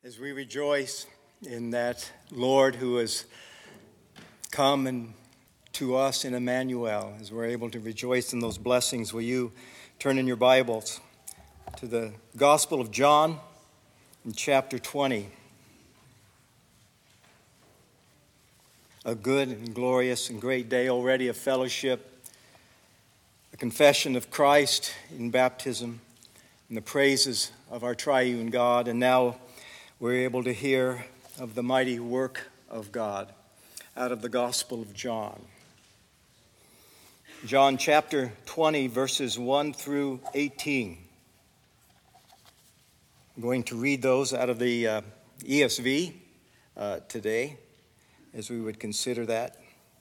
As we rejoice in that Lord who has come and to us in Emmanuel, as we're able to rejoice in those blessings, will you turn in your Bibles to the Gospel of John in chapter 20. A good and glorious and great day already of fellowship, a confession of Christ in baptism, and the praises of our triune God, and now we're able to hear of the mighty work of God out of the Gospel of John. John chapter 20, verses 1 through 18. I'm going to read those out of the ESV today, as we would consider that.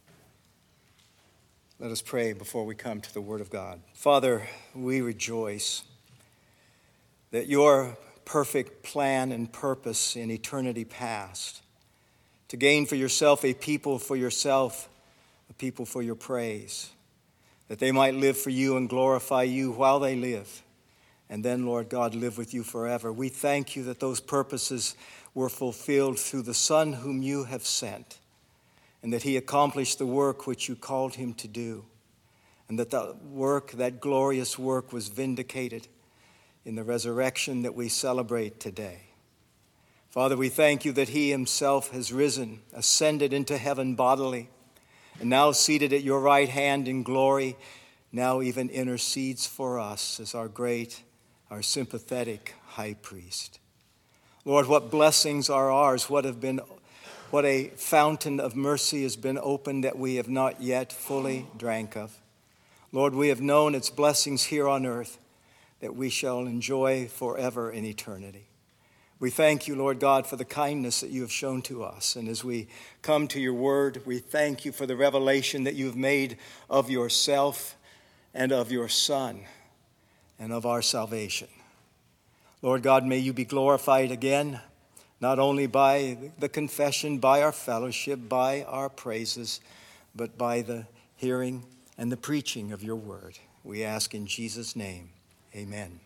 Let us pray before we come to the Word of God. Father, we rejoice that your perfect plan and purpose in eternity past, to gain for yourself a people for yourself, a people for your praise, that they might live for you and glorify you while they live, and then, Lord God, live with you forever. We thank you that those purposes were fulfilled through the Son whom you have sent, and that he accomplished the work which you called him to do, and that the work, that glorious work, was vindicated in the resurrection that we celebrate today. Father, we thank you that he himself has risen, ascended into heaven bodily, and now seated at your right hand in glory, now even intercedes for us as our great, our sympathetic high priest. Lord, what blessings are ours, what a fountain of mercy has been opened that we have not yet fully drank of. Lord, we have known its blessings here on earth, that we shall enjoy forever in eternity. We thank you, Lord God, for the kindness that you have shown to us. And as we come to your word, we thank you for the revelation that you have made of yourself and of your Son and of our salvation. Lord God, may you be glorified again, not only by the confession, by our fellowship, by our praises, but by the hearing and the preaching of your word. We ask in Jesus' name. Amen.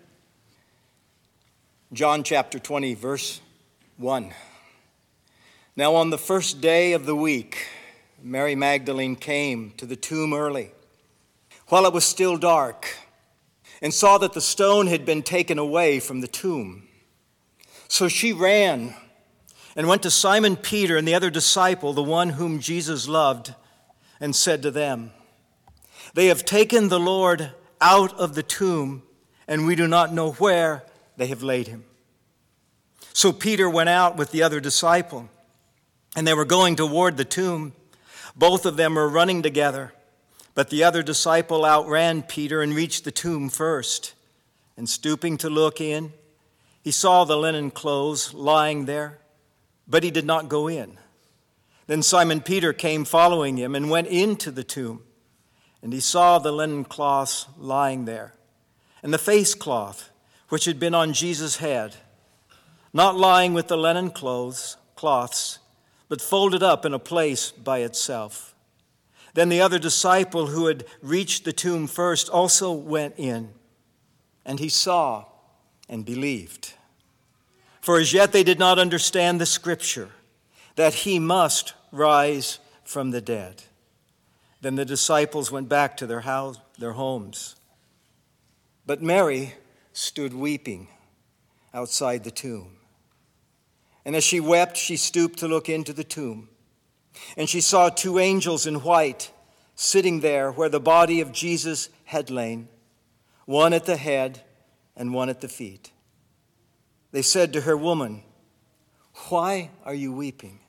John chapter 20, verse 1. Now on the first day of the week, Mary Magdalene came to the tomb early, while it was still dark, and saw that the stone had been taken away from the tomb. So she ran and went to Simon Peter and the other disciple, the one whom Jesus loved, and said to them, "They have taken the Lord out of the tomb, and we do not know where they have laid him." So Peter went out with the other disciple, and they were going toward the tomb. Both of them were running together, but the other disciple outran Peter and reached the tomb first. And stooping to look in, he saw the linen clothes lying there, but he did not go in. Then Simon Peter came following him and went into the tomb. And he saw the linen cloths lying there, and the face cloth which had been on Jesus' head, not lying with the linen cloths, but folded up in a place by itself. Then the other disciple who had reached the tomb first also went in, and he saw and believed. For as yet they did not understand the scripture, that he must rise from the dead. Then the disciples went back to their homes. But Mary stood weeping outside the tomb. And as she wept, she stooped to look into the tomb. And she saw two angels in white sitting there where the body of Jesus had lain, one at the head and one at the feet. They said to her, "Woman, why are you weeping?"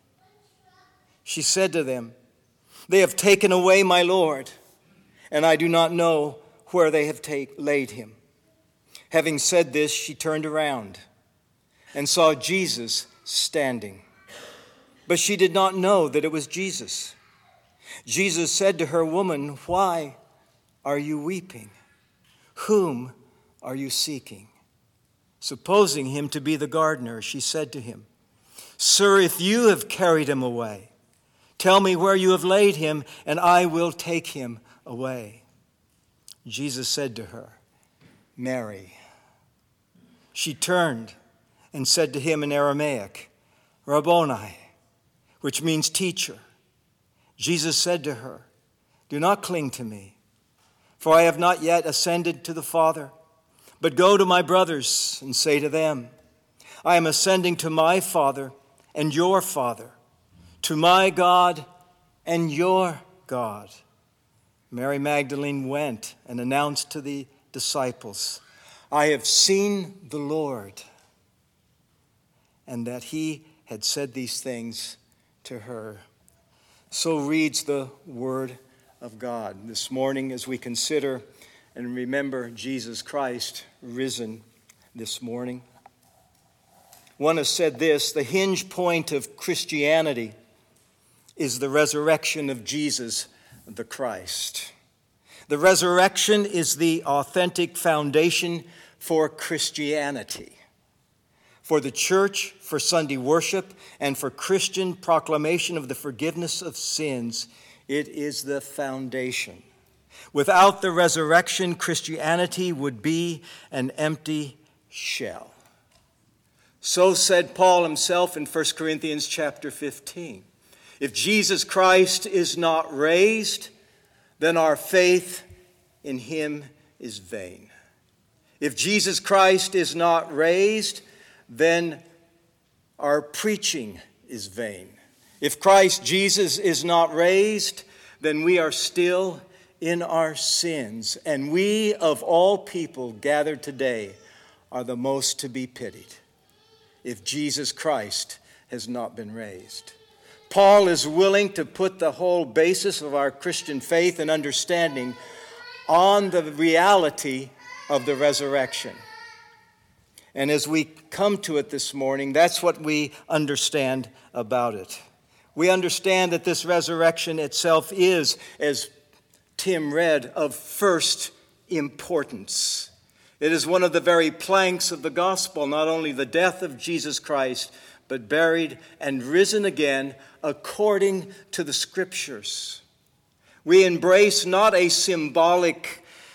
She said to them, "They have taken away my Lord, and I do not know where they have laid him." Having said this, she turned around and saw Jesus standing. But she did not know that it was Jesus. Jesus said to her, "Woman, why are you weeping? Whom are you seeking?" Supposing him to be the gardener, she said to him, "Sir, if you have carried him away, tell me where you have laid him, and I will take him away." Jesus said to her, "Mary." She turned and said to him in Aramaic, Rabboni, which means teacher. Jesus said to her, do not cling to me, for I have not yet ascended to the Father, but go to my brothers and say to them, I am ascending to my Father and your Father, to my God and your God. Mary Magdalene went and announced to the disciples, I have seen the Lord, and that he had said these things to her. So reads the word of God this morning as we consider and remember Jesus Christ risen this morning. One has said this, the hinge point of Christianity is the resurrection of Jesus the Christ. The resurrection is the authentic foundation for Christianity. For the church, for Sunday worship, and for Christian proclamation of the forgiveness of sins, it is the foundation. Without the resurrection, Christianity would be an empty shell. So said Paul himself in 1 Corinthians chapter 15. If Jesus Christ is not raised, then our faith in him is vain. If Jesus Christ is not raised, then our preaching is vain. If Christ Jesus is not raised, then we are still in our sins, and we of all people gathered today are the most to be pitied if Jesus Christ has not been raised. Paul is willing to put the whole basis of our Christian faith and understanding on the reality of the resurrection. And as we come to it this morning, that's what we understand about it. We understand that this resurrection itself is, as Tim read, of first importance. It is one of the very planks of the gospel, not only the death of Jesus Christ, but buried and risen again according to the Scriptures. We embrace not a symbolic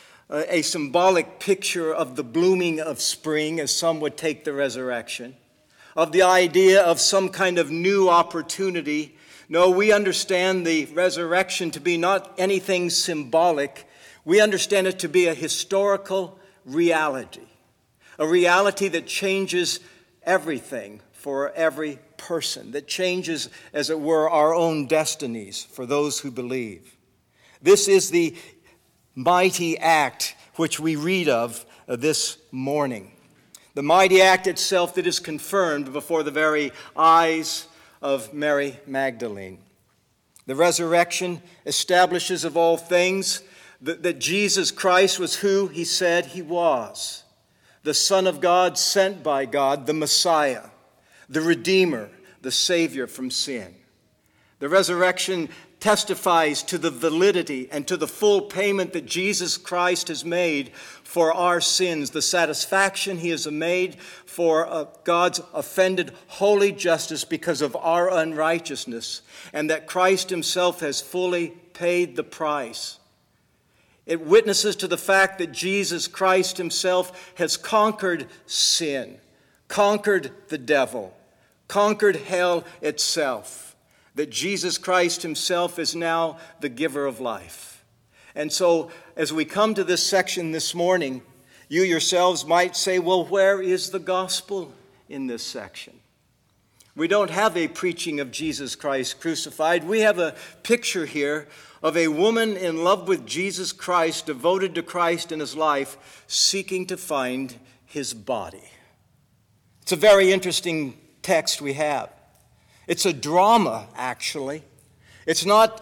picture of the blooming of spring, as some would take the resurrection, of the idea of some kind of new opportunity. No, we understand the resurrection to be not anything symbolic. We understand it to be a historical reality, a reality that changes everything for every person, that changes, as it were, our own destinies for those who believe. This is the mighty act which we read of this morning. The mighty act itself that is confirmed before the very eyes of Mary Magdalene. The resurrection establishes of all things that Jesus Christ was who he said he was. The Son of God, sent by God, the Messiah, the Redeemer, the Savior from sin. The resurrection testifies to the validity and to the full payment that Jesus Christ has made for our sins, the satisfaction he has made for God's offended holy justice because of our unrighteousness, and that Christ himself has fully paid the price. It witnesses to the fact that Jesus Christ himself has conquered sin, conquered the devil, conquered hell itself. That Jesus Christ himself is now the giver of life. And so, as we come to this section this morning, you yourselves might say, well, where is the gospel in this section? We don't have a preaching of Jesus Christ crucified. We have a picture here of a woman in love with Jesus Christ, devoted to Christ in his life, seeking to find his body. It's a very interesting text we have. It's a drama, actually. It's not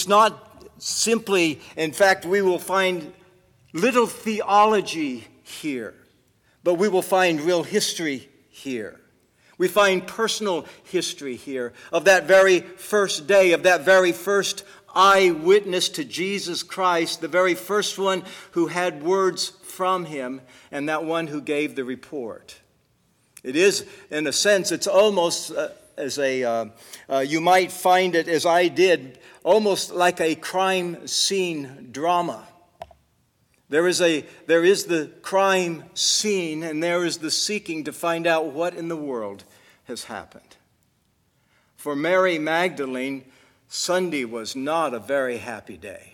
simply, in fact, we will find little theology here, but we will find real history here. We find personal history here of that very first day, of that very first eyewitness to Jesus Christ, the very first one who had words from him, and that one who gave the report. It is, in a sense, it's almost you might find it, as I did, almost like a crime scene drama. There is the crime scene, and there is the seeking to find out what in the world has happened. For Mary Magdalene, Sunday was not a very happy day.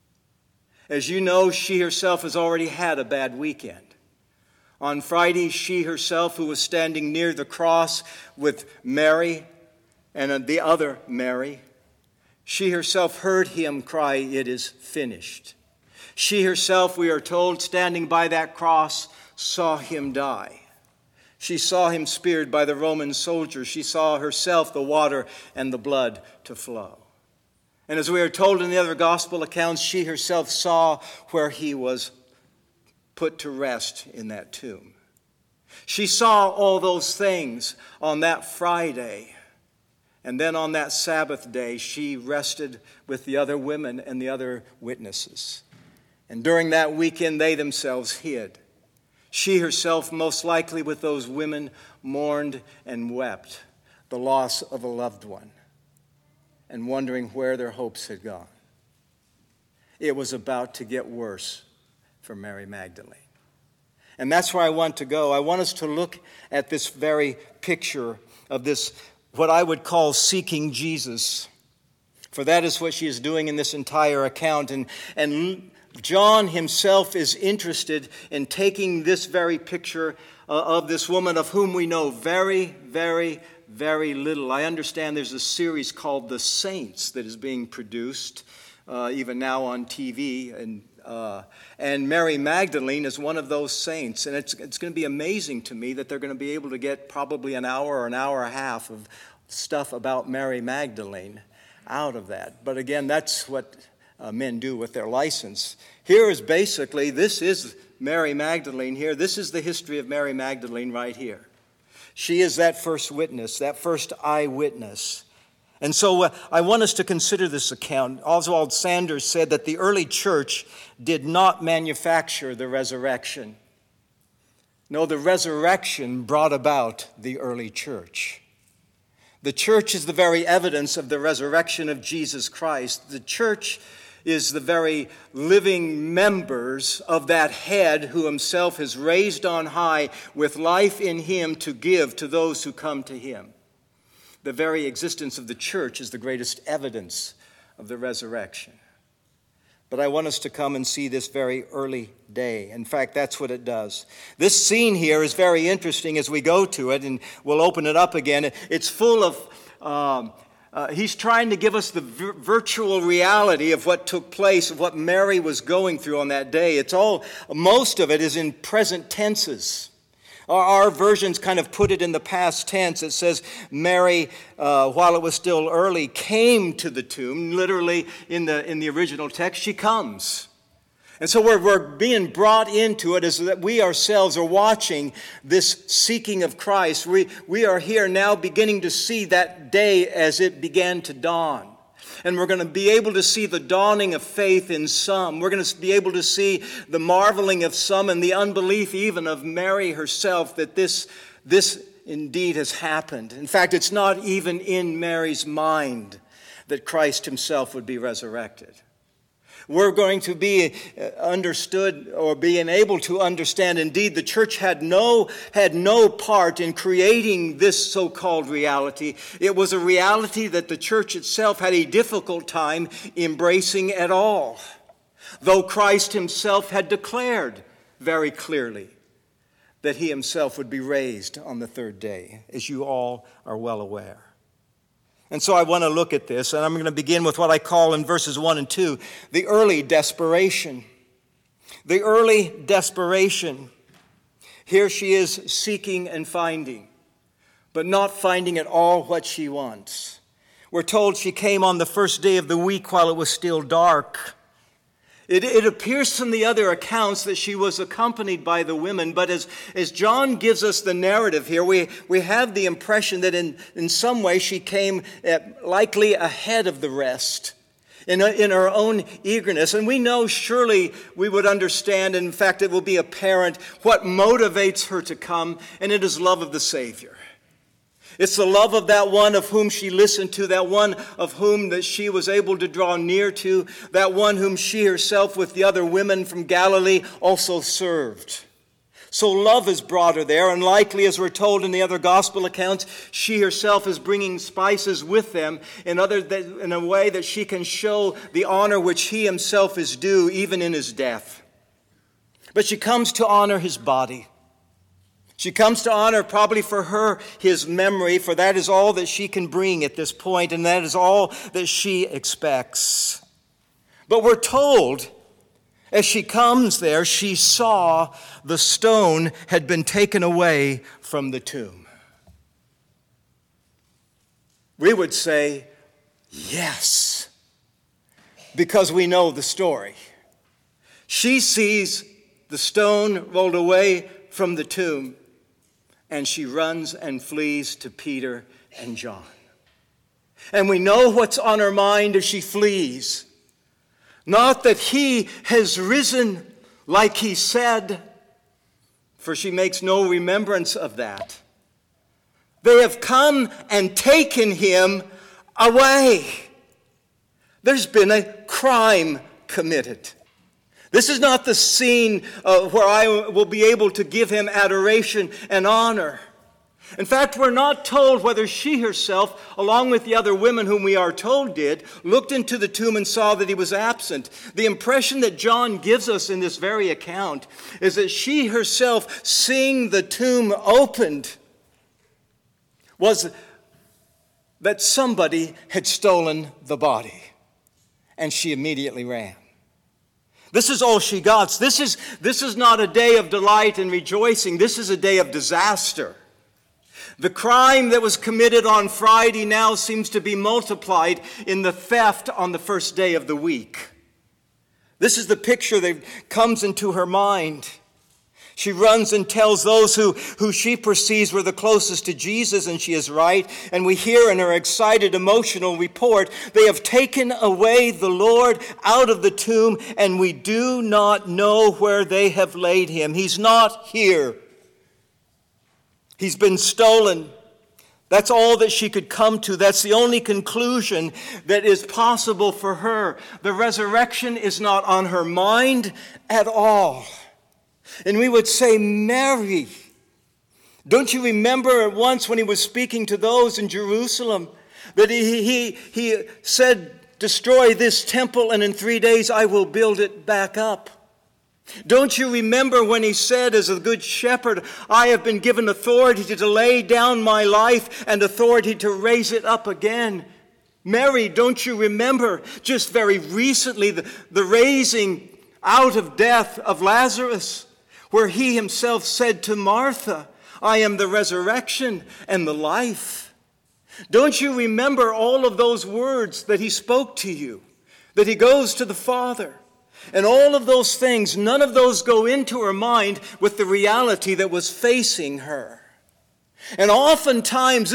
As you know, she herself has already had a bad weekend. On Friday, she herself, who was standing near the cross with Mary and the other Mary, she herself heard him cry, "It is finished." She herself, we are told, standing by that cross, saw him die. She saw him speared by the Roman soldiers. She saw herself the water and the blood to flow. And as we are told in the other gospel accounts, she herself saw where he was put to rest in that tomb. She saw all those things on that Friday. And then on that Sabbath day, she rested with the other women and the other witnesses. And during that weekend, they themselves hid. She herself, most likely with those women, mourned and wept the loss of a loved one and wondering where their hopes had gone. It was about to get worse for Mary Magdalene. And that's where I want to go. I want us to look at this very picture of this, what I would call seeking Jesus. For that is what she is doing in this entire account. And John himself is interested in taking this very picture of this woman of whom we know very, very, very little. I understand there's a series called The Saints that is being produced even now on TV. And Mary Magdalene is one of those saints. And it's going to be amazing to me that they're going to be able to get probably an hour or an hour and a half of stuff about Mary Magdalene out of that. But again, that's what men do with their license. Here is basically, this is Mary Magdalene here. This is the history of Mary Magdalene right here. She is that first witness, that first eyewitness. And so I want us to consider this account. Oswald Sanders said that the early church did not manufacture the resurrection. No, the resurrection brought about the early church. The church is the very evidence of the resurrection of Jesus Christ. The church is the very living members of that head who himself is raised on high with life in him to give to those who come to him. The very existence of the church is the greatest evidence of the resurrection. But I want us to come and see this very early day. In fact, that's what it does. This scene here is very interesting as we go to it, and we'll open it up again. It's full of, he's trying to give us the virtual reality of what took place, of what Mary was going through on that day. Most of it is in present tenses. Our versions kind of put it in the past tense. It says Mary, while it was still early, came to the tomb. Literally, in the original text, she comes. And so we're being brought into it as that we ourselves are watching this seeking of Christ. We are here now beginning to see that day as it began to dawn. And we're going to be able to see the dawning of faith in some. We're going to be able to see the marveling of some and the unbelief even of Mary herself that this indeed has happened. In fact, it's not even in Mary's mind that Christ himself would be resurrected. We're going to be understood or being able to understand. Indeed, the church had no part in creating this so-called reality. It was a reality that the church itself had a difficult time embracing at all, though Christ himself had declared very clearly that he himself would be raised on the third day, as you all are well aware. And so I want to look at this, and I'm going to begin with what I call in verses 1 and 2, the early desperation. The early desperation. Here she is seeking and finding, but not finding at all what she wants. We're told she came on the first day of the week while it was still dark. It appears from the other accounts that she was accompanied by the women, but as John gives us the narrative here, we have the impression that in some way she came likely ahead of the rest in her own eagerness. And we know surely we would understand, and in fact it will be apparent, what motivates her to come, and it is love of the Savior. It's the love of that one of whom she listened to, that one of whom that she was able to draw near to, that one whom she herself with the other women from Galilee also served. So love is brought her there, and likely, as we're told in the other gospel accounts, she herself is bringing spices with them in a way that she can show the honor which he himself is due, even in his death. But she comes to honor his body. She comes to honor, probably for her, his memory, for that is all that she can bring at this point, and that is all that she expects. But we're told, as she comes there, she saw the stone had been taken away from the tomb. We would say, yes, because we know the story. She sees the stone rolled away from the tomb, and she runs and flees to Peter and John. And we know what's on her mind as she flees. Not that he has risen like he said, for she makes no remembrance of that. They have come and taken him away. There's been a crime committed. This is not the scene where I will be able to give him adoration and honor. In fact, we're not told whether she herself, along with the other women whom we are told did, looked into the tomb and saw that he was absent. The impression that John gives us in this very account is that she herself, seeing the tomb opened, was that somebody had stolen the body, and she immediately ran. This is all she got. This is not a day of delight and rejoicing. This is a day of disaster. The crime that was committed on Friday now seems to be multiplied in the theft on the first day of the week. This is the picture that comes into her mind. She runs and tells those who she perceives were the closest to Jesus, and she is right. And we hear in her excited, emotional report, they have taken away the Lord out of the tomb, and we do not know where they have laid him. He's not here. He's been stolen. That's all that she could come to. That's the only conclusion that is possible for her. The resurrection is not on her mind at all. And we would say, Mary, don't you remember once when he was speaking to those in Jerusalem that he said, destroy this temple and in 3 days I will build it back up? Don't you remember when he said, as a good shepherd, I have been given authority to lay down my life and authority to raise it up again? Mary, don't you remember just very recently the raising out of death of Lazarus, where he himself said to Martha, I am the resurrection and the life? Don't you remember all of those words that he spoke to you, that he goes to the Father? And all of those things, none of those go into her mind with the reality that was facing her. And oftentimes,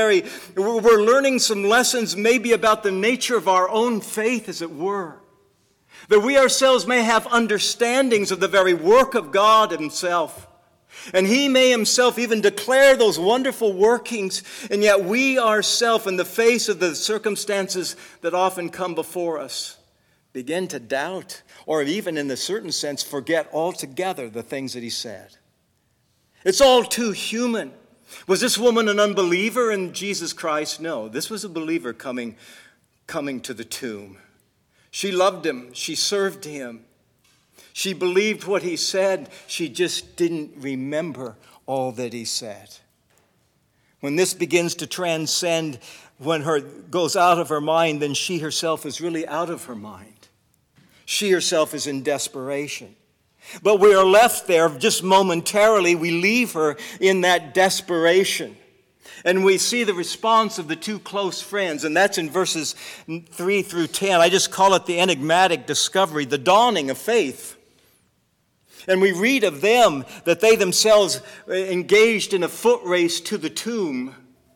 we're learning some lessons maybe about the nature of our own faith, as it were. That we ourselves may have understandings of the very work of God himself. And he may himself even declare those wonderful workings, and yet we ourselves, in the face of the circumstances that often come before us, begin to doubt, or even in a certain sense forget altogether the things that he said. It's all too human. Was this woman an unbeliever in Jesus Christ? No, this was a believer coming to the tomb. She loved him. She served him. She believed what he said. She just didn't remember all that he said. When this begins to transcend, when her goes out of her mind, then she herself is really out of her mind. She herself is in desperation. But we are left there just momentarily. We leave her in that desperation. And we see the response of the two close friends, and that's in verses 3 through 10. I just call it the enigmatic discovery, the dawning of faith. And we read of them that they themselves engaged in a foot race to the tomb.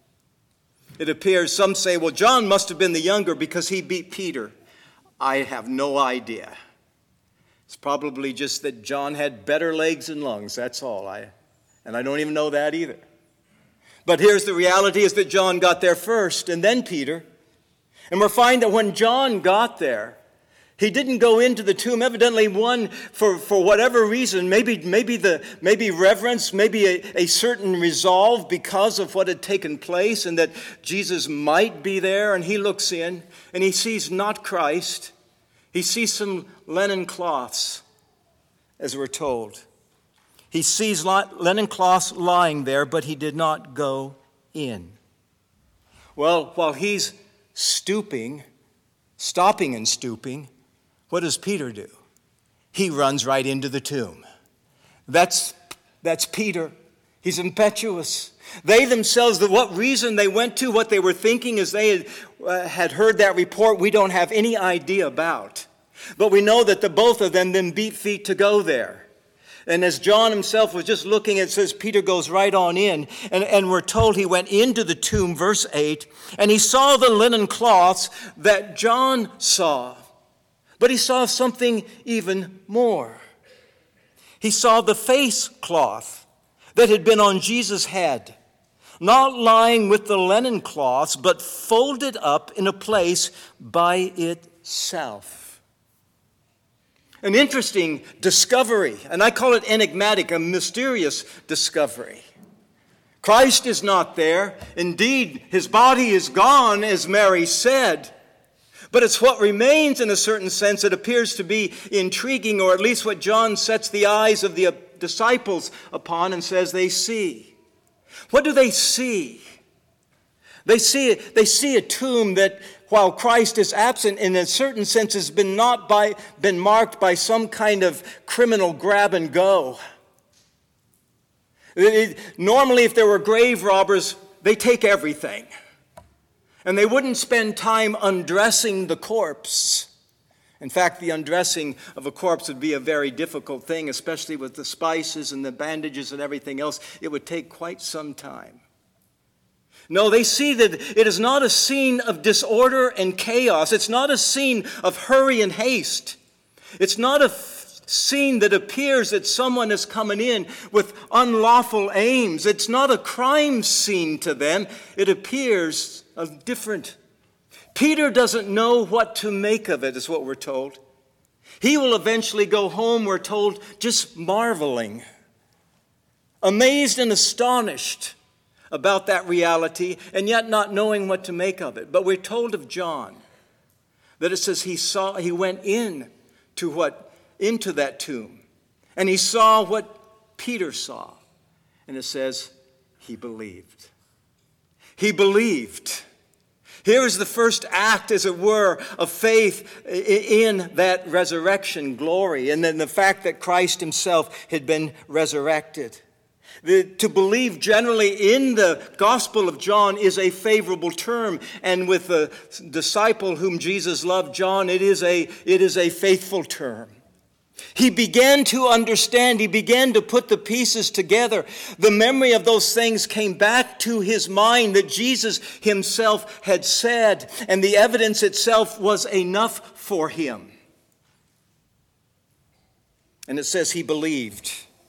It appears, some say, well, John must have been the younger because he beat Peter. I have no idea. It's probably just that John had better legs and lungs, that's all. And I don't even know that either. But here's the reality, is that John got there first and then Peter. And we'll find that when John got there, he didn't go into the tomb. Evidently, one, for whatever reason, maybe reverence, maybe a certain resolve because of what had taken place and that Jesus might be there. And he looks in and he sees not Christ. He sees some linen cloths, as we're told. He sees linen cloths lying there, but he did not go in. Well, while he's stopping and stooping, what does Peter do? He runs right into the tomb. That's Peter. He's impetuous. They themselves, what reason they went to, what they were thinking as they had heard that report, we don't have any idea about. But we know that the both of them then beat feet to go there. And as John himself was just looking, it says Peter goes right on in. And we're told he went into the tomb, verse 8, and he saw the linen cloths that John saw. But he saw something even more. He saw the face cloth that had been on Jesus' head, not lying with the linen cloths, but folded up in a place by itself. An interesting discovery, and I call it enigmatic, a mysterious discovery. Christ is not there. Indeed, his body is gone, as Mary said. But it's what remains in a certain sense that appears to be intriguing, or at least what John sets the eyes of the disciples upon and says they see. What do they see? They see a tomb that, while Christ is absent, in a certain sense has been marked by some kind of criminal grab and go. Normally, if there were grave robbers, they take everything. And they wouldn't spend time undressing the corpse. In fact, the undressing of a corpse would be a very difficult thing, especially with the spices and the bandages and everything else. It would take quite some time. No, they see that it is not a scene of disorder and chaos. It's not a scene of hurry and haste. It's not a scene that appears that someone is coming in with unlawful aims. It's not a crime scene to them. It appears different. Peter doesn't know what to make of it, is what we're told. He will eventually go home, we're told, just marveling, amazed and astonished about that reality, and yet not knowing what to make of it. But we're told of John that it says he went into that tomb, and he saw what Peter saw, and it says he believed. He believed. Here is the first act, as it were, of faith in that resurrection glory, and then the fact that Christ himself had been resurrected. To believe generally in the Gospel of John is a favorable term, and with the disciple whom Jesus loved, John, it is a faithful term. He began to understand. He began to put the pieces together. The memory of those things came back to his mind that Jesus himself had said, and the evidence itself was enough for him. And it says he believed.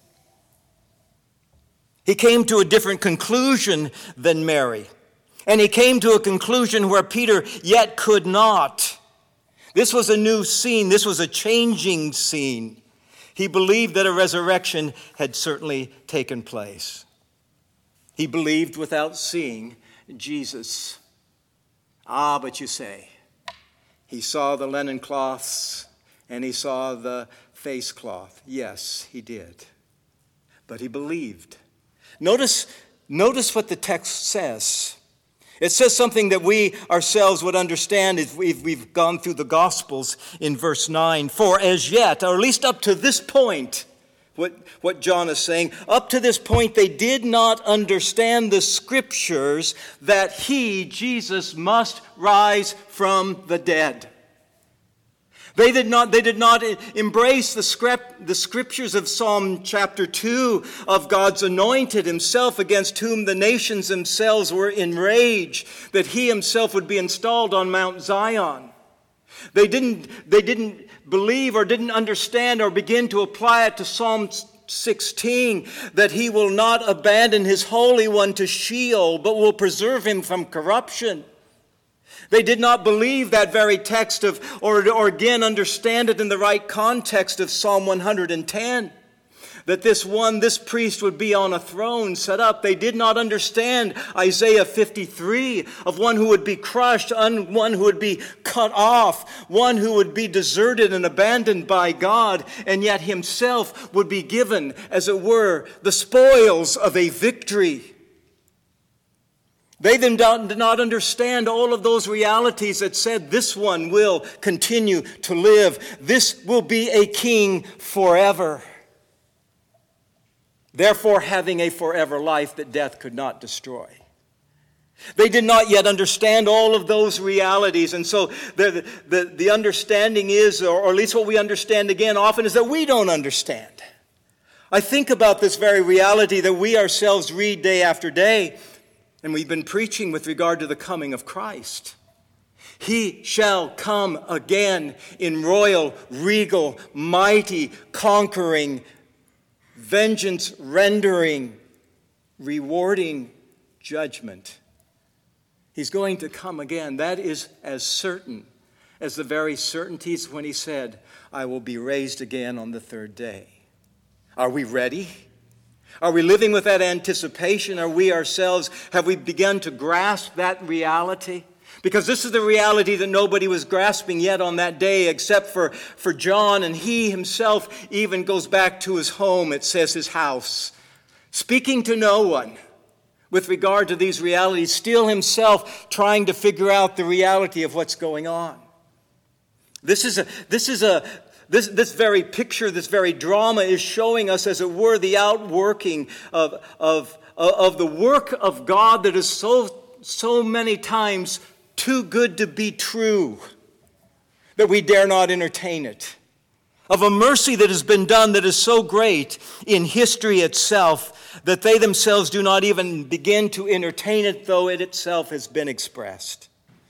He came to a different conclusion than Mary. And he came to a conclusion where Peter yet could not. This was a new scene. This was a changing scene. He believed that a resurrection had certainly taken place. He believed without seeing Jesus. But you say, he saw the linen cloths and he saw the face cloth. Yes, he did. But he believed. Notice what the text says. It says something that we ourselves would understand if we've gone through the Gospels in verse 9. For as yet, or at least up to this point, what John is saying, up to this point they did not understand the Scriptures that he, Jesus, must rise from the dead. They did not embrace the scriptures of Psalm chapter 2 of God's anointed himself, against whom the nations themselves were enraged, that he himself would be installed on Mount Zion. They didn't believe or didn't understand or begin to apply it to Psalm 16, that he will not abandon his Holy One to Sheol, but will preserve him from corruption. They did not believe that very text or again understand it in the right context of Psalm 110. That this priest would be on a throne set up. They did not understand Isaiah 53 of one who would be crushed, one who would be cut off, one who would be deserted and abandoned by God, and yet himself would be given, as it were, the spoils of a victory. They then did not understand all of those realities that said this one will continue to live. This will be a king forever. Therefore, having a forever life that death could not destroy. They did not yet understand all of those realities. And so the understanding is, or at least what we understand again often, is that we don't understand. I think about this very reality that we ourselves read day after day, and we've been preaching with regard to the coming of Christ. He shall come again in royal, regal, mighty, conquering, vengeance rendering, rewarding judgment. He's going to come again. That is as certain as the very certainties when he said, I will be raised again on the third day. Are we ready? Are we living with that anticipation? Are we ourselves, have we begun to grasp that reality? Because this is the reality that nobody was grasping yet on that day except for John, and he himself even goes back to his home, it says his house, speaking to no one with regard to these realities, still himself trying to figure out the reality of what's going on. This very picture, this very drama is showing us, as it were, the outworking of the work of God that is so many times too good to be true that we dare not entertain it. Of a mercy that has been done that is so great in history itself that they themselves do not even begin to entertain it, though it itself has been expressed.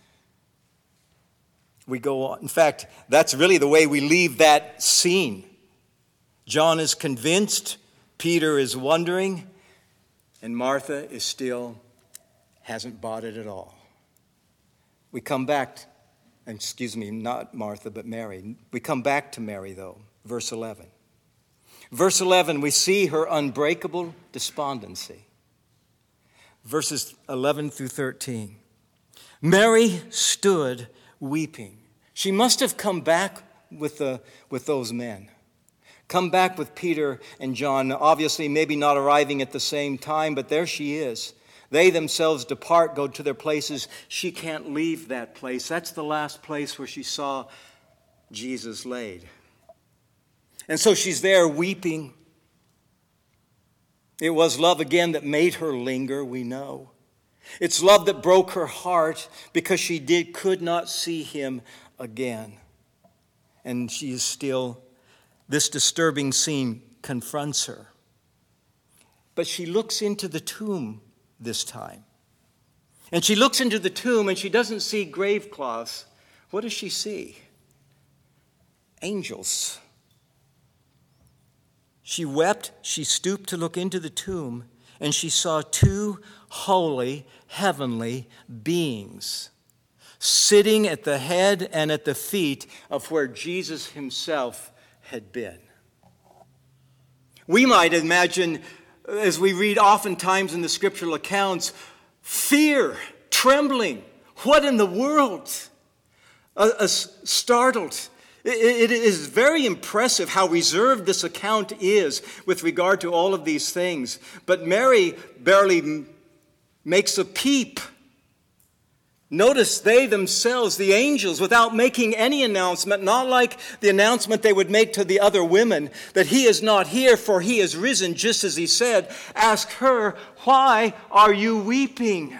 We go on. In fact, that's really the way we leave that scene. John is convinced, Peter is wondering, and Martha is still hasn't bought it at all. We come back, not Martha, but Mary. We come back to Mary, though, verse 11. Verse 11, we see her unbreakable despondency. Verses 11 through 13. Mary stood weeping. She must have come back with those men. Come back with Peter and John, obviously maybe not arriving at the same time, but there she is. They themselves depart, go to their places. She can't leave that place. That's the last place where she saw Jesus laid. And so she's there weeping. It was love again that made her linger, we know. It's love that broke her heart because she could not see him again. And she is still, this disturbing scene confronts her. But she looks into the tomb this time. And she looks into the tomb and she doesn't see grave cloths. What does she see? Angels. She wept, she stooped to look into the tomb, and she saw two holy, heavenly beings sitting at the head and at the feet of where Jesus himself had been. We might imagine, as we read oftentimes in the scriptural accounts, fear, trembling. What in the world? Startled. It is very impressive how reserved this account is with regard to all of these things. But Mary barely makes a peep. Notice they themselves, the angels, without making any announcement, not like the announcement they would make to the other women, that he is not here, for he is risen, just as he said, ask her, why are you weeping?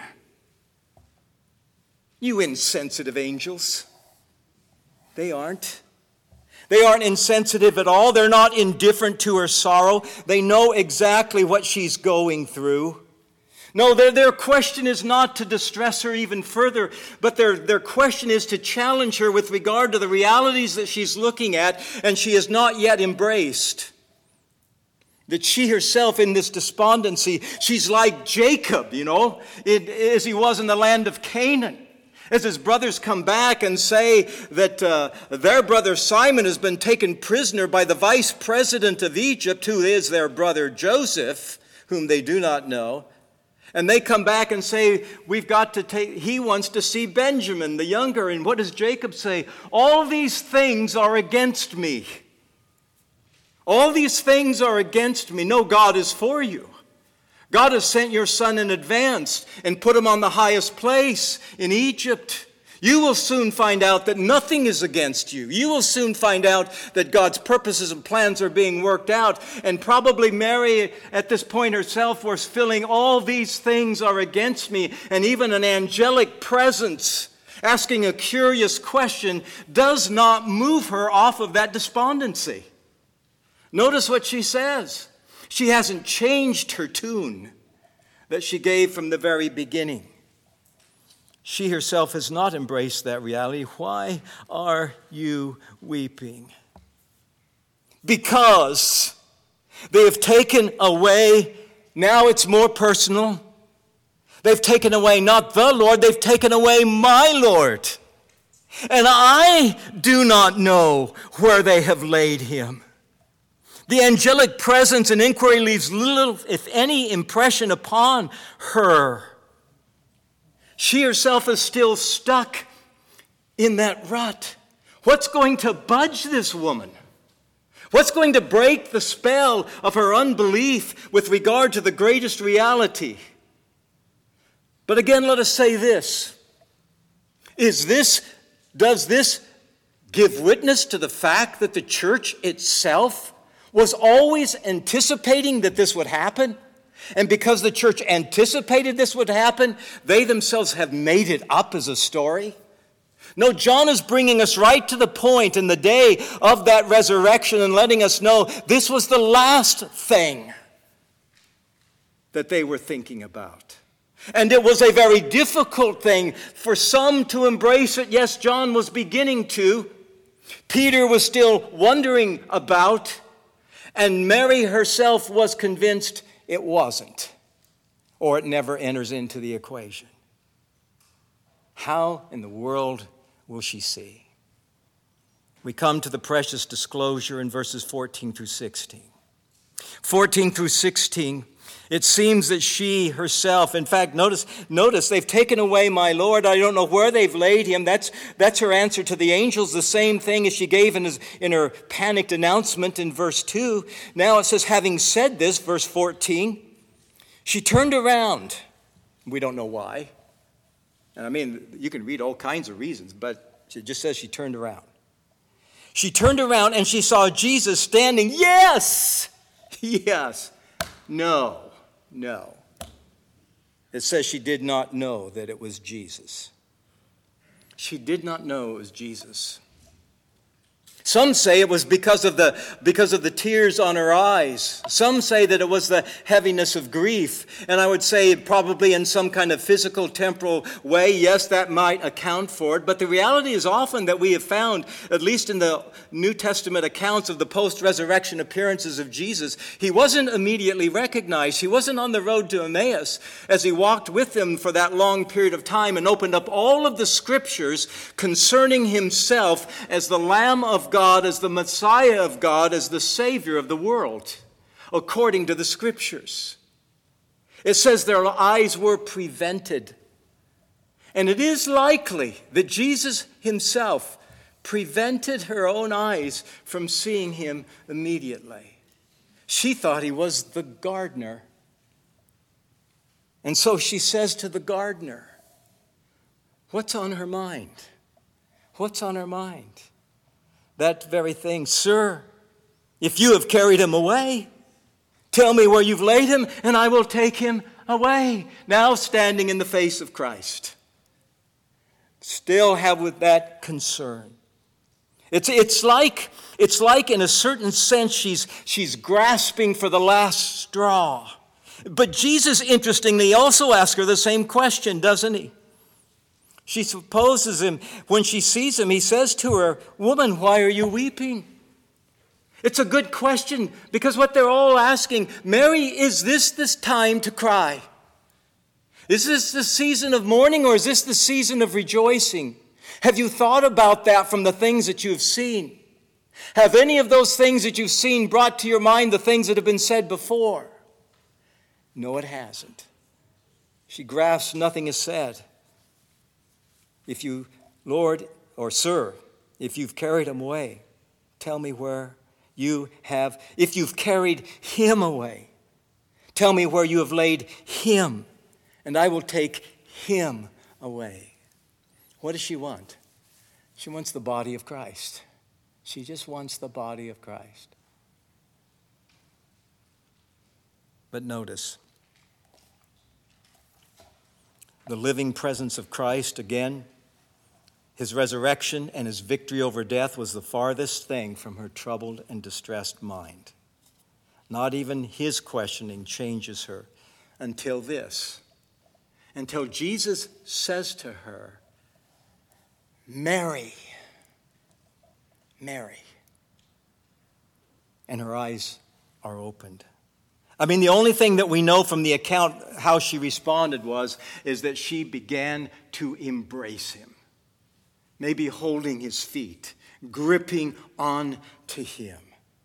You insensitive angels. They aren't. They aren't insensitive at all. They're not indifferent to her sorrow. They know exactly what she's going through. No, their question is not to distress her even further, but their question is to challenge her with regard to the realities that she's looking at and she has not yet embraced. That she herself in this despondency, she's like Jacob, as he was in the land of Canaan. As his brothers come back and say that their brother Simon has been taken prisoner by the vice president of Egypt, who is their brother Joseph, whom they do not know. And they come back and say, he wants to see Benjamin, the younger. And what does Jacob say? All these things are against me. All these things are against me. No, God is for you. God has sent your son in advance and put him on the highest place in Egypt. You will soon find out that nothing is against you. You will soon find out that God's purposes and plans are being worked out. And probably Mary at this point herself was feeling all these things are against me. And even an angelic presence asking a curious question does not move her off of that despondency. Notice what she says. She hasn't changed her tune that she gave from the very beginning. She herself has not embraced that reality. Why are you weeping? Because they have taken away, now it's more personal. They've taken away not the Lord, they've taken away my Lord. And I do not know where they have laid him. The angelic presence and inquiry leaves little, if any, impression upon her. She herself is still stuck in that rut. What's going to budge this woman? What's going to break the spell of her unbelief with regard to the greatest reality? But again, let us say this. Does this give witness to the fact that the church itself was always anticipating that this would happen? And because the church anticipated this would happen, they themselves have made it up as a story? No, John is bringing us right to the point in the day of that resurrection and letting us know this was the last thing that they were thinking about. And it was a very difficult thing for some to embrace it. Yes, John was beginning to. Peter was still wondering about. And Mary herself was convinced it wasn't, or it never enters into the equation. How in the world will she see? We come to the precious disclosure in verses 14 through 16. 14 through 16, it seems that she herself, in fact, notice, they've taken away my Lord. I don't know where they've laid him. That's her answer to the angels, the same thing as she gave in her panicked announcement in verse 2. Now it says, having said this, verse 14, she turned around. We don't know why. And I mean, you can read all kinds of reasons, but it just says she turned around. She turned around and she saw Jesus standing. Yes! Yes. No. It says she did not know that it was Jesus. She did not know it was Jesus. Some say it was because of the tears on her eyes. Some say that it was the heaviness of grief. And I would say probably in some kind of physical, temporal way, yes, that might account for it. But the reality is often that we have found, at least in the New Testament accounts of the post-resurrection appearances of Jesus, he wasn't immediately recognized. He wasn't on the road to Emmaus as he walked with them for that long period of time and opened up all of the scriptures concerning himself as the Lamb of God, as the Messiah of God, as the Savior of the world, according to the Scriptures. It says their eyes were prevented. And it is likely that Jesus himself prevented her own eyes from seeing him immediately. She thought he was the gardener. And so she says to the gardener, what's on her mind? What's on her mind? That very thing, sir, if you have carried him away, tell me where you've laid him, and I will take him away. Now standing in the face of Christ. Still have with that concern. It's like in a certain sense she's grasping for the last straw. But Jesus, interestingly, also asks her the same question, doesn't he? She supposes him, when she sees him, he says to her, woman, why are you weeping? It's a good question because what they're all asking, Mary, is this time to cry? Is this the season of mourning or is this the season of rejoicing? Have you thought about that from the things that you've seen? Have any of those things that you've seen brought to your mind the things that have been said before? No, it hasn't. She grasps nothing is said. If you, Lord or Sir, if you've carried him away, tell me where you have. If you've carried him away, tell me where you have laid him, and I will take him away. What does she want? She wants the body of Christ. She just wants the body of Christ. But notice, the living presence of Christ, again, his resurrection and his victory over death was the farthest thing from her troubled and distressed mind. Not even his questioning changes her until Jesus says to her, Mary, Mary. And her eyes are opened. I mean, the only thing that we know from the account how she responded is that she began to embrace him. Maybe holding his feet, gripping on to him.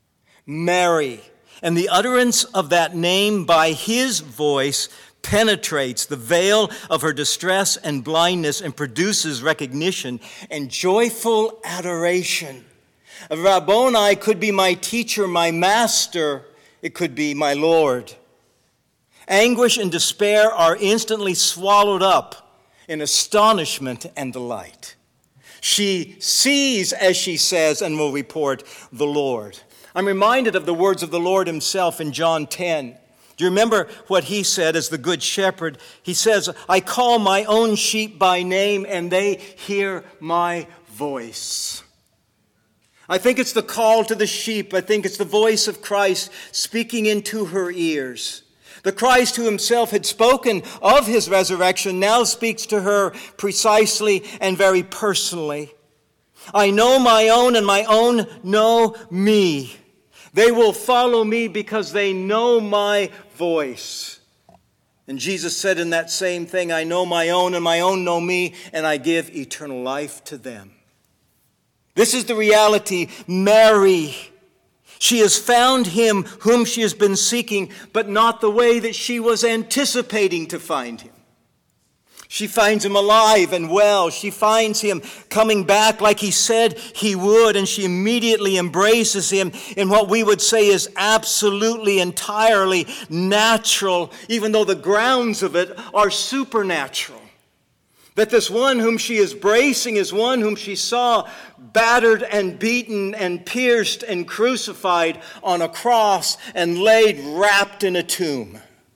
Mary. And the utterance of that name by his voice penetrates the veil of her distress and blindness and produces recognition and joyful adoration. Rabboni could be my teacher, my master. It could be my Lord. Anguish and despair are instantly swallowed up in astonishment and delight. She sees, as she says, and will report, the Lord. I'm reminded of the words of the Lord himself in John 10. Do you remember what he said as the good shepherd? He says, I call my own sheep by name, and they hear my voice. I think it's the call to the sheep. I think it's the voice of Christ speaking into her ears. The Christ who himself had spoken of his resurrection now speaks to her precisely and very personally. I know my own, and my own know me. They will follow me because they know my voice. And Jesus said in that same thing, I know my own, and my own know me, and I give eternal life to them. This is the reality. Mary, she has found him whom she has been seeking, but not the way that she was anticipating to find him. She finds him alive and well. She finds him coming back like he said he would, and she immediately embraces him in what we would say is absolutely, entirely natural, even though the grounds of it are supernatural. That this one whom she is bracing is one whom she saw battered and beaten and pierced and crucified on a cross and laid wrapped in a tomb.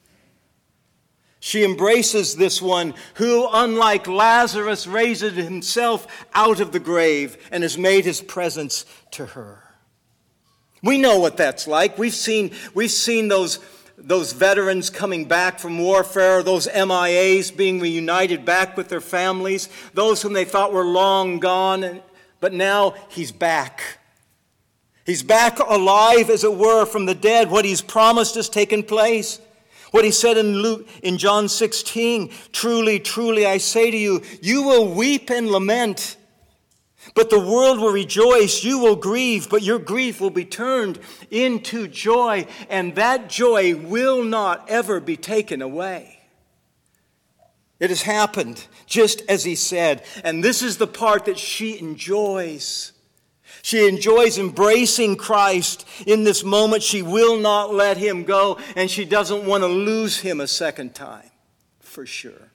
She embraces this one who, unlike Lazarus, raised himself out of the grave and has made his presence to her. We know what that's like. We've seen those veterans coming back from warfare, those MIAs being reunited back with their families, those whom they thought were long gone, but now he's back. He's back alive, as it were, from the dead. What he's promised has taken place. What he said in John 16, truly, truly, I say to you, you will weep and lament, but the world will rejoice. You will grieve, but your grief will be turned into joy, and that joy will not ever be taken away. It has happened just as he said, and this is the part that she enjoys. She enjoys embracing Christ in this moment. She will not let him go, and she doesn't want to lose him a second time, for sure.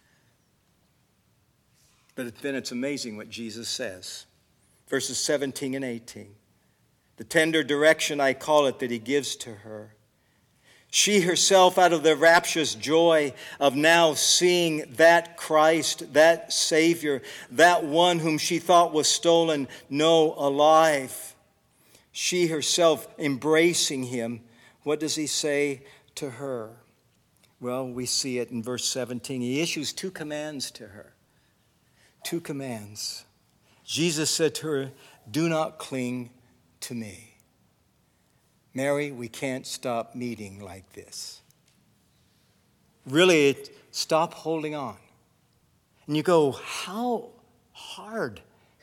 But then it's amazing what Jesus says. Verses 17 and 18. The tender direction, I call it, that he gives to her. She herself, out of the rapturous joy of now seeing that Christ, that Savior, that one whom she thought was stolen, no, alive. She herself embracing him. What does he say to her? Well, we see it in verse 17. He issues two commands to her. Two commands. Jesus said to her, do not cling to me. Mary, we can't stop meeting like this. Really, stop holding on. And you go, how hard,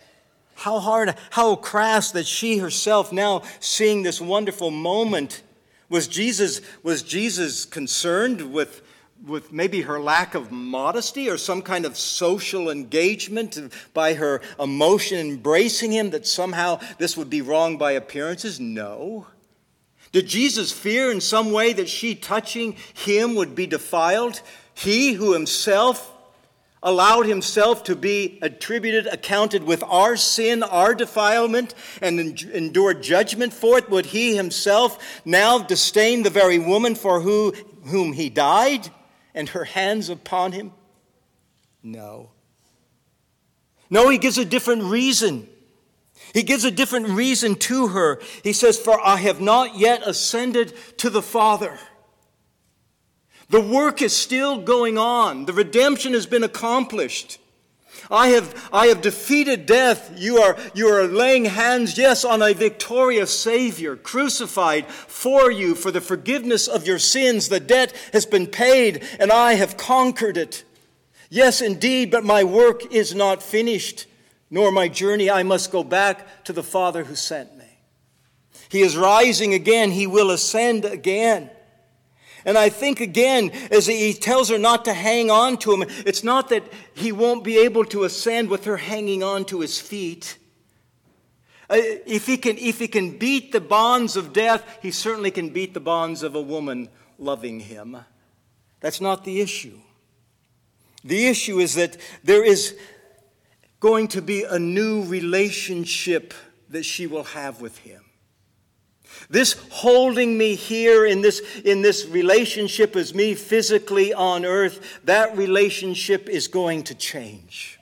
how crass that she herself now seeing this wonderful moment. Was Jesus concerned with maybe her lack of modesty or some kind of social engagement by her emotion embracing him, that somehow this would be wrong by appearances? No. Did Jesus fear in some way that she touching him would be defiled? He who himself allowed himself to be accounted with our sin, our defilement, and endured judgment for it, would he himself now disdain the very woman for whom he died, and her hands upon him? No. No, he gives a different reason. He gives a different reason to her. He says, "For I have not yet ascended to the Father." The work is still going on. The redemption has been accomplished. I have defeated death. You are laying hands, yes, on a victorious Savior, crucified for you for the forgiveness of your sins. The debt has been paid, and I have conquered it. Yes, indeed, but my work is not finished, nor my journey. I must go back to the Father who sent me. He is rising again. He will ascend again. And I think again, as he tells her not to hang on to him, it's not that he won't be able to ascend with her hanging on to his feet. If he can beat the bonds of death, he certainly can beat the bonds of a woman loving him. That's not the issue. The issue is that there is going to be a new relationship that she will have with him. This holding me here in this relationship as me physically on earth, that relationship is going to change.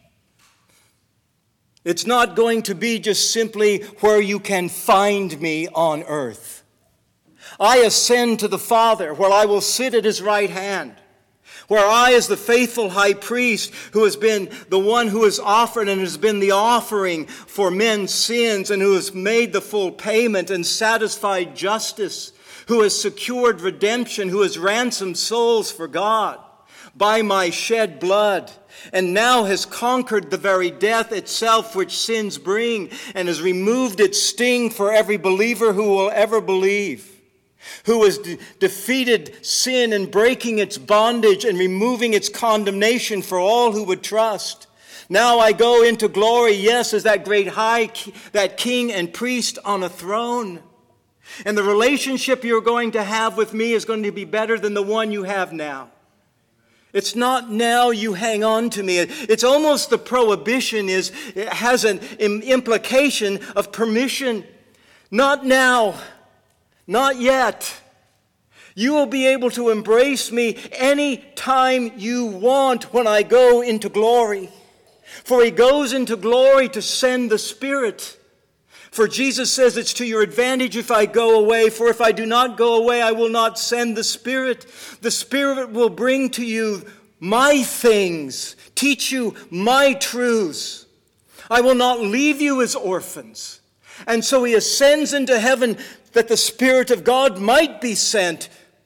It's not going to be just simply where you can find me on earth. I ascend to the Father, where I will sit at his right hand, where I, as the faithful high priest, who has been the one who has offered and has been the offering for men's sins, and who has made the full payment and satisfied justice, who has secured redemption, who has ransomed souls for God by my shed blood, and now has conquered the very death itself which sins bring, and has removed its sting for every believer who will ever believe, who has defeated sin and breaking its bondage and removing its condemnation for all who would trust. Now I go into glory, yes, as that great that king and priest on a throne. And the relationship you're going to have with me is going to be better than the one you have now. It's not now you hang on to me. It's almost the prohibition it has an implication of permission. Not now. Not yet. You will be able to embrace me any time you want when I go into glory. For he goes into glory to send the Spirit. For Jesus says it's to your advantage if I go away. For if I do not go away, I will not send the Spirit. The Spirit will bring to you my things, teach you my truths. I will not leave you as orphans. And so he ascends into heaven that the Spirit of God might be sent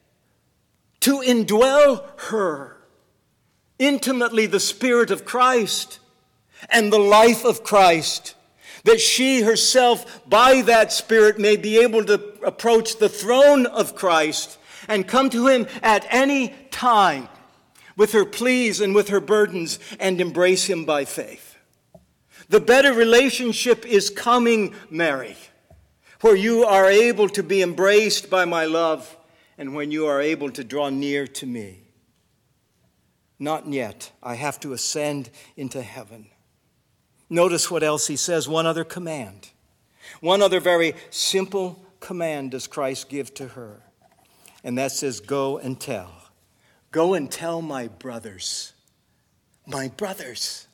to indwell her. Intimately, the Spirit of Christ and the life of Christ, that she herself, by that Spirit, may be able to approach the throne of Christ and come to him at any time with her pleas and with her burdens and embrace him by faith. The better relationship is coming, Mary, where you are able to be embraced by my love and when you are able to draw near to me. Not yet. I have to ascend into heaven. Notice what else he says. One other command. One other very simple command does Christ give to her. And that says, go and tell. Go and tell my brothers. My brothers.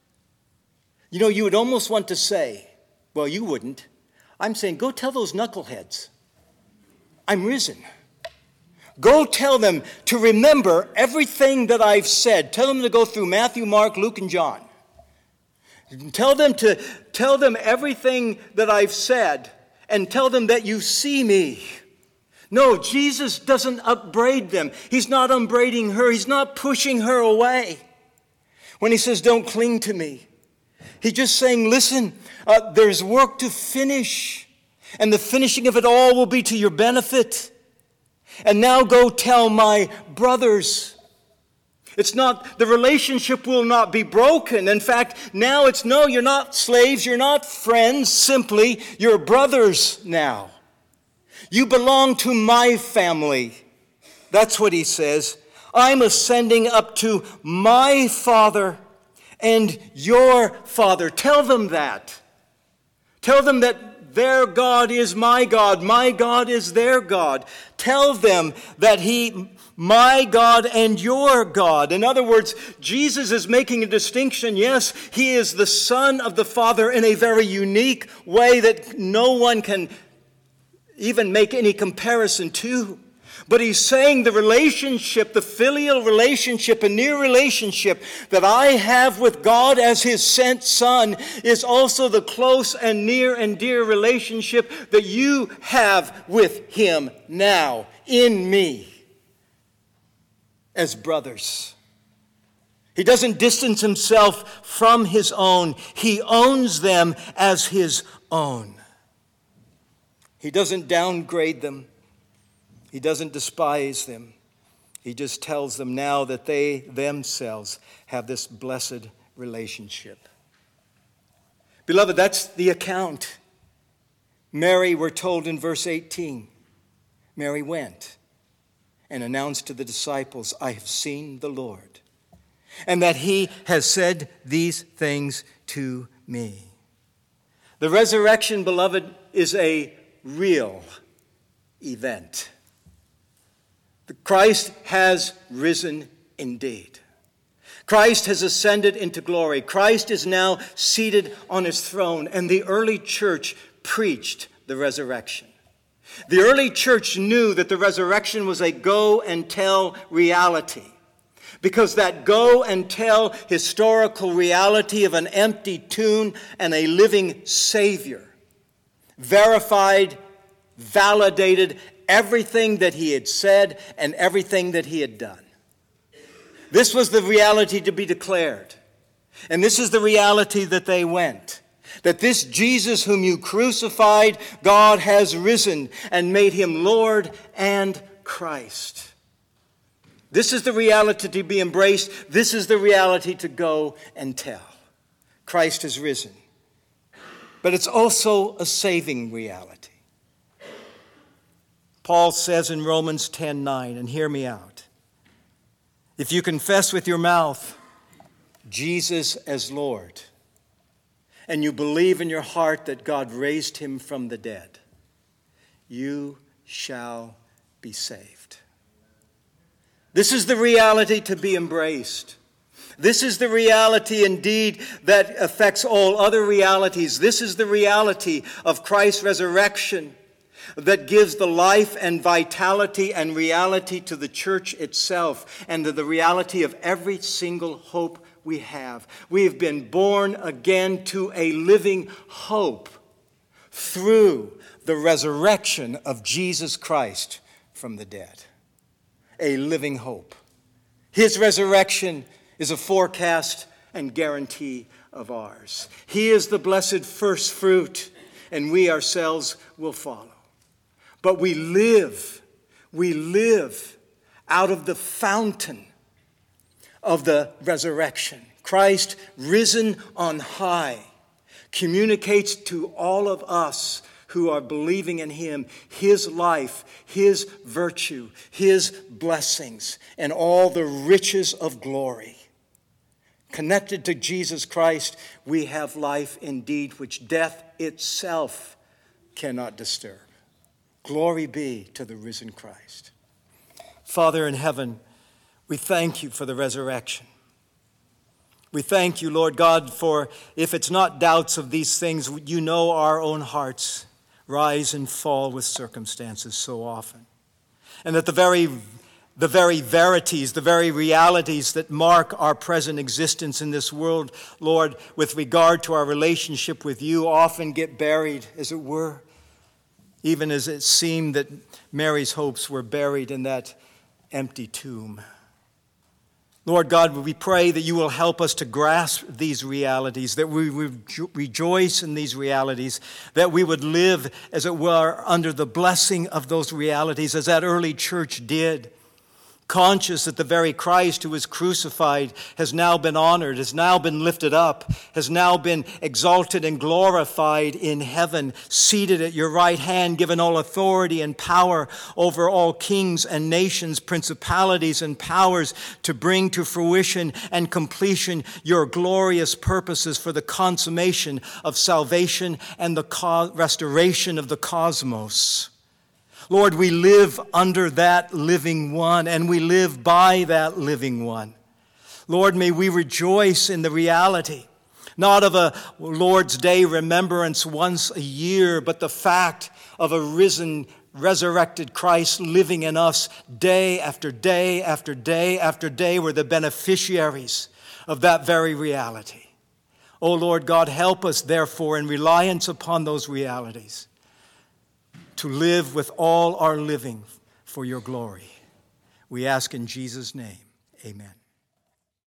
You know, you would almost want to say, well, you wouldn't. I'm saying, go tell those knuckleheads, I'm risen. Go tell them to remember everything that I've said. Tell them to go through Matthew, Mark, Luke, and John. Tell them everything that I've said, and tell them that you see me No, Jesus doesn't upbraid them. He's not upbraiding her. He's not pushing her away. When he says, don't cling to me, he's just saying, listen, there's work to finish. And the finishing of it all will be to your benefit. And now go tell my brothers. It's not, the relationship will not be broken. In fact, now it's no, you're not slaves, you're not friends, simply you're brothers now. You belong to my family. That's what he says. I'm ascending up to my Father and your Father. Tell them that. Tell them that their God is my God is their God. Tell them that my God and your God. In other words, Jesus is making a distinction. Yes, he is the Son of the Father in a very unique way that no one can even make any comparison to. But he's saying the relationship, the filial relationship, a near relationship that I have with God as his sent Son is also the close and near and dear relationship that you have with him now in me as brothers. He doesn't distance himself from his own. He owns them as his own. He doesn't downgrade them. He doesn't despise them. He just tells them now that they themselves have this blessed relationship. Beloved, that's the account. Mary, we're told in verse 18, Mary went and announced to the disciples, I have seen the Lord, and that he has said these things to me. The resurrection, beloved, is a real event. Christ has risen indeed. Christ has ascended into glory. Christ is now seated on his throne, and the early church preached the resurrection. The early church knew that the resurrection was a go and tell reality, because that go and tell historical reality of an empty tomb and a living Savior verified, validated everything that he had said and everything that he had done. This was the reality to be declared. And this is the reality that they went. That this Jesus whom you crucified, God has risen and made him Lord and Christ. This is the reality to be embraced. This is the reality to go and tell. Christ has risen. But it's also a saving reality. Paul says in Romans 10:9, and hear me out. If you confess with your mouth Jesus as Lord, and you believe in your heart that God raised him from the dead, you shall be saved. This is the reality to be embraced. This is the reality indeed that affects all other realities. This is the reality of Christ's resurrection that gives the life and vitality and reality to the church itself and to the reality of every single hope we have. We have been born again to a living hope through the resurrection of Jesus Christ from the dead. A living hope. His resurrection is a forecast and guarantee of ours. He is the blessed first fruit, and we ourselves will follow. But we live out of the fountain of the resurrection. Christ, risen on high, communicates to all of us who are believing in him his life, his virtue, his blessings, and all the riches of glory. Connected to Jesus Christ, we have life indeed, which death itself cannot disturb. Glory be to the risen Christ. Father in heaven, we thank you for the resurrection. We thank you, Lord God, for if it's not doubts of these things, you know our own hearts rise and fall with circumstances so often. And that the very verities, the very realities that mark our present existence in this world, Lord, with regard to our relationship with you, often get buried, as it were, even as it seemed that Mary's hopes were buried in that empty tomb. Lord God, we pray that you will help us to grasp these realities, that we would rejoice in these realities, that we would live, as it were, under the blessing of those realities, as that early church did. Conscious that the very Christ who was crucified has now been honored, has now been lifted up, has now been exalted and glorified in heaven, seated at your right hand, given all authority and power over all kings and nations, principalities and powers, to bring to fruition and completion your glorious purposes for the consummation of salvation and the restoration of the cosmos. Lord, we live under that living one, and we live by that living one. Lord, may we rejoice in the reality, not of a Lord's Day remembrance once a year, but the fact of a risen, resurrected Christ living in us day after day after day after day. We're the beneficiaries of that very reality. Oh, Lord God, help us, therefore, in reliance upon those realities, to live with all our living for your glory. We ask in Jesus' name, amen.